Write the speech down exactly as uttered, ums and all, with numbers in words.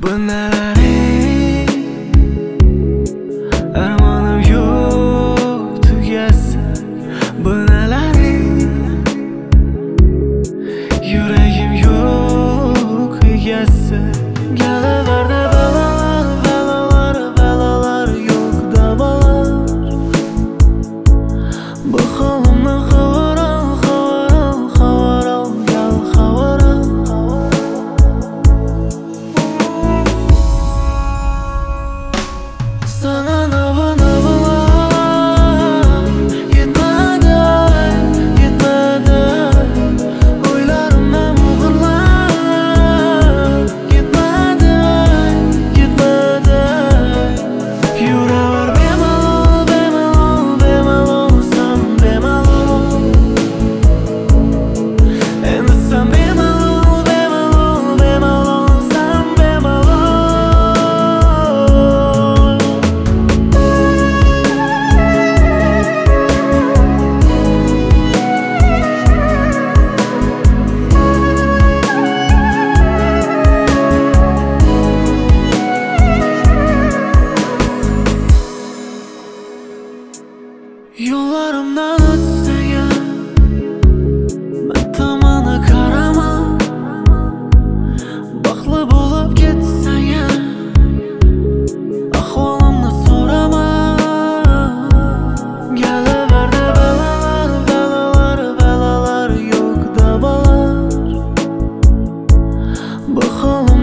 Bu neler ey? Armanım yok tugasa. Bu neler ey? Yüreğim yok egasi. Geliverdi belalar, belalar, belalar, yok davalar. Bu halimdan xabar al, xabar al, xabar al, gel xabar al. Sana nava navalar yetmedi, yetmedi. Oylarımdan uğurlar yetmedi, yetmedi. Yüreğim bemalol, bemalol, bemalol, sen bemalol. Endi sen bemalol, bemalol, bemalol, sen bemalol. Yollarımdan ötsen ya, ben tamana karama. Baklı bulup gitsen ya, ahvalımda sorama. Geliverdi belalar, belalar, belalar, yok davalar. Bu halim